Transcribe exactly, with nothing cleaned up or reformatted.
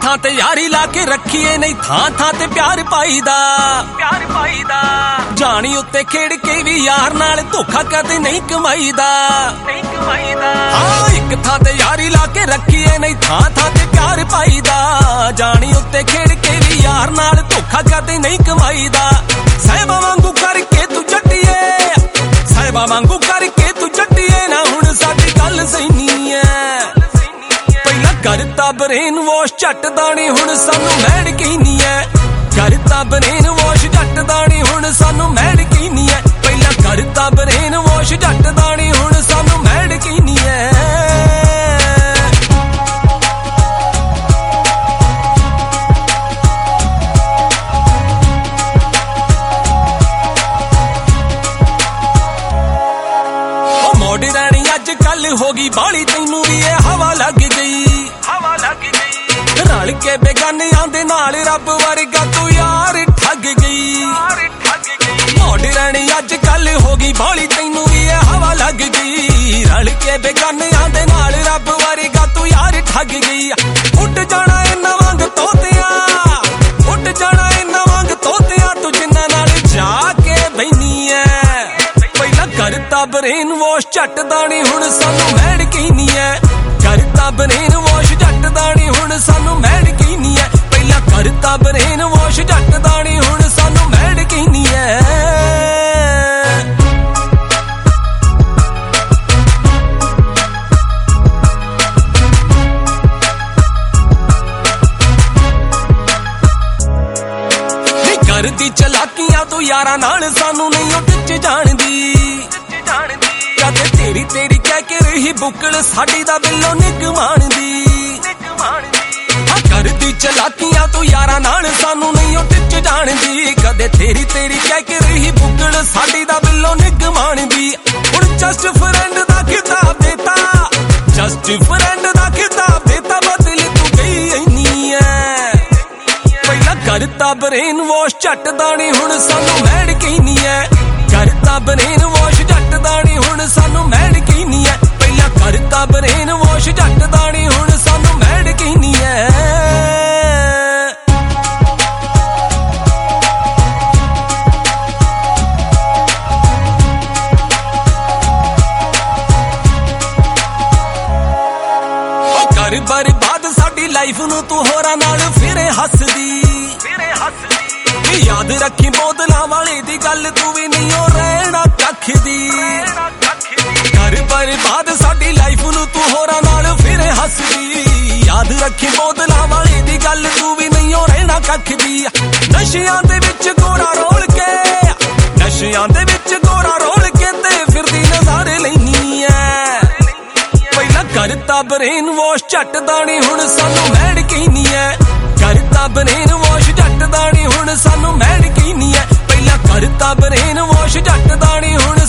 ਥਾਂ ਤੇ ਯਾਰੀ ਲਾ ਕੇ ਰੱਖੀਏ, ਨਹੀਂ ਥਾਂ ਥਾਂ ਤੇ ਪਿਆਰ ਪਾਈਦਾ, ਪਿਆਰ ਪਾਈਦਾ। ਜਾਣੀ ਉੱਤੇ ਖੇਡ ਕੇ ਵੀ ਯਾਰ ਨਾਲ ਧੋਖਾ ਕਦੇ ਨਹੀਂ ਕਮਾਈਦਾ, ਨਹੀਂ ਕਮਾਈਦਾ। ਹਾਂ ਇੱਕ ਥਾਂ ਤੇ ਯਾਰੀ ਲਾ ਕੇ ਰੱਖੀਏ, ਨਹੀਂ ਥਾਂ ਥਾਂ ਤੇ ਪਿਆਰ ਪਾਈਦਾ। ਜਾਣੀ ਉੱਤੇ ਖੇਡ ਕੇ ਵੀ ਯਾਰ ਨਾਲ ਧੋਖਾ ਕਦੇ ਨਹੀਂ ਕਮਾਈਦਾ। ਸਾਹਿਬਾਂ ਵਾਂਗੂ ਕਰਕੇ ਤੂੰ ਜੱਟੀਏ, ਸਾਹਿਬਾਂ ਵਾਂਗੂ ਕਰਕੇ ਤੂੰ ਜੱਟੀਏ ਨਾ, ਹੁਣ ਸਾਡੀ ਗੱਲ ਸਹੀ ਐ। ਪਹਿਲਾਂ ਕਰਤਾ ਬਰੇਨ ਵਾਸ਼ ਝੱਟ ਦਾਣੀ, ਹੁਣ ਸਾਨੂੰ ਮੈਡ ਕਹਿਨੀ ਐ। ਕਰਤਾ ਬਰੇਨ ਵਾਸ਼ ਝੱਟ ਦਾਣੀ, ਹੁਣ ਸਾਨੂੰ ਮੈਡ ਕਹਿਨੀ ਐ। ਪਹਿਲਾਂ ਕਰਤਾ ਬਰੇਨ ਵਾਸ਼ ਝੱਟ ਦਾਣੀ, ਹੁਣ ਸਾਨੂੰ ਮੈਡ ਕਹਿਨੀ ਐ। ਮੋਡਰਨ ਅੱਜ ਕੱਲ ਹੋ ਗਈ ਬਾਲੀ, ਤੈਨੂੰ ਵੀ ਇਹ ਹਵਾ ਲੱਗ ਗਈ, ਹਵਾ ਲੱਗ ਗਈ। ਰਲ ਕੇ ਬੇਗਾਨਿਆਂ ਦੇ ਨਾਲ ਰੱਬ ਵਰਗਾ ਤੂੰ ਯਾਰ ਠੱਗ ਗਈ, ਮੋਡਰਨ ਅੱਜ ਕੱਲ ਹੋ ਗਈ ਬਾਲੀ, ਤੈਨੂੰ ਵੀ ਇਹ ਹਵਾ ਲੱਗ ਗਈ। ਰਲ ਕੇ ਬੇਗਾਨਿਆਂ ਦੇ ਨਾਲ ਰੱਬ ਵਰਗਾ ਤੂੰ ਯਾਰ ਠੱਗ ਗਈ। ਉੱਡ ਜਾਣਾ ਇਹਨਾਂ ਵਾਂਗ ਤੋਤਿਆਂ, ਉੱਡ ਜਾਣਾ ਇਹਨਾਂ ਵਾਂਗ ਤੋਤਿਆਂ, ਤੂੰ ਜਿੰਨਾਂ ਨਾਲ ਜਾ ਕੇ ਬੈਨੀ ਐ। ਪਹਿਲਾਂ ਕਰਤਾ ਬਰੇਨ ਵਾਸ਼ ਝੱਟ ਦਾਣੀ, ਹੁਣ ਸਾਨੂੰ ਮੈਡ ਕਹਿਨੀ ਐ। ਕਰਤਾ ਬਰੇਨ ਵਾਸ਼ ਝੱਟ ਦਾਣੀ, ਹੁਣ ਸਾਨੂੰ ਮੈਡ ਕਹਿਨੀ ਐ। ਪਹਿਲਾਂ ਕਰਤਾ ਬਰੇਨ ਵਾਸ਼ ਝੱਟ ਦਾਣੀ, ਹੁਣ ਸਾਨੂੰ ਮੈਡ ਕਹਿਨੀ ਐ। ਨਹੀਂ ਕਰਦੀ ਚਲਾਕੀਆਂ ਤੂੰ ਯਾਰਾਂ ਨਾਲ, ਸਾਨੂੰ ਨਹੀਂ ਉਹ ਟਿੱਚ ਜਾਣਦੀ, ਕਦੇ ਤੇਰੀ ਤੇਰੀ ਕਹਿ ਕੇ ਰਹੀ ਬੁੱਕਲ, ਸਾਡੀ ਦਾ ਬਿੱਲੋਂ ਨਿੱਘ ਮਾਣਦੀ। ਆ ਕਰਦੀ ਚਲਾਕੀਆਂ ਤੂੰ ਯਾਰਾਂ ਨਾਲ, ਸਾਨੂੰ ਨਹੀਂ ਉਹ ਟਿੱਚ ਜਾਣਦੀ। ਕਦੇ ਤੇਰੀ ਤੇਰੀ ਕਹਿ ਕੇ ਰਹੀ ਬੁੱਕਲ, ਸਾਡੀ ਦਾ ਬਿੱਲੋਂ ਨਿੱਘ ਮਾਣਦੀ। ਹੁਣ ਜਸਟ ਫਰੈਂਡ ਦਾ ਖਿਤਾਬ ਦੇਤਾ, ਜਸਟ ਫਰੈਂਡ ਦਾ ਖਿਤਾਬ ਦੇਤਾ, ਬਦਲ ਤੂੰ ਗਈ ਇੰਨੀ ਐ। ਪਹਿਲਾਂ ਕਰਤਾ ਬਰੇਨ ਵਾਸ਼ ਝੱਟ ਦਾਣੀ, ਹੁਣ ਸਾਨੂੰ ਮੈਡ ਕਹਿਨੀ ਐ। ਕਰਤਾ ਬਰੇਨ ਵਾਸ਼ ਝੱਟ ਦਾਣੀ, ਹੁਣ ਸਾਨੂੰ ਮੈਡ ਕਹਿਨੀ ਐ। ਪਹਿਲਾਂ ਕਰਤਾ ਬਰੇਨ ਵਾਸ਼ ਝੱਟ ਦਾਣੀ, ਹੁਣ ਸਾਨੂੰ ਮੈਡ ਕਹਿਨੀ ਐ। ਉਹ ਕਰ ਬਰਬਾਦ ਸਾਡੀ ਲਾਈਫ ਨੂੰ ਤੂੰ ਹੋਰਾਂ ਨਾਲ ਫਿਰੇ ਹੱਸਦੀ, ਫਿਰੇ ਹੱਸਦੀ। ਯਾਦ ਰੱਖੀ ਬੋਤਲਾਂ ਵਾਲੇ ਦੀ ਗੱਲ, ਤੂੰ ਵੀ ਨਹੀਂ ਉਹ ਰਹਿਣਾ ਕੱਖ ਦੀ। ਕਰ ਬਰਬਾਦ ਸਾਡੀ ਲਾਈਫ ਨੂੰ ਤੂੰ ਹੋਰਾਂ ਨਾਲ ਫਿਰੇ ਹੱਸਦੀ। ਯਾਦ ਰੱਖੀ ਬੋਤਲਾਂ ਵਾਲੇ ਦੀ ਗੱਲ, ਤੂੰ ਵੀ ਨਹੀਂ ਉਹ ਰਹਿਣਾ ਕੱਖ ਦੀ। ਨਸ਼ਿਆਂ ਦੇ ਵਿੱਚ ਗੋਰਾ ਰੋਲ ਕੇ, ਨਸ਼ਿਆਂ ਦੇ ਵਿੱਚ ਗੋਰਾ ਰੋਲ ਕੇ ਤੇ ਫਿਰਦੀ ਨਜ਼ਾਰੇ ਲੈਨੀ ਐ। ਪਹਿਲਾਂ ਕਰਤਾ ਬਰੇਨ ਵਾਸ਼ ਝੱਟ ਦਾਣੀ, ਹੁਣ ਸਾਨੂੰ ਮੈਡ ਕਹਿਨੀ ਐ। ਕਰਤਾ ਬਰੇਨ ਵਾਸ਼ ਝੱਟ ਦਾਣੀ, ਹੁਣ ਸਾਨੂੰ ਮੈਡ ਕਹਿਨੀ ਐ। ਪਹਿਲਾਂ ਕਰਤਾ ਬਰੇਨ ਵਾਸ਼ ਝੱਟ ਦਾਣੀ, ਹੁਣ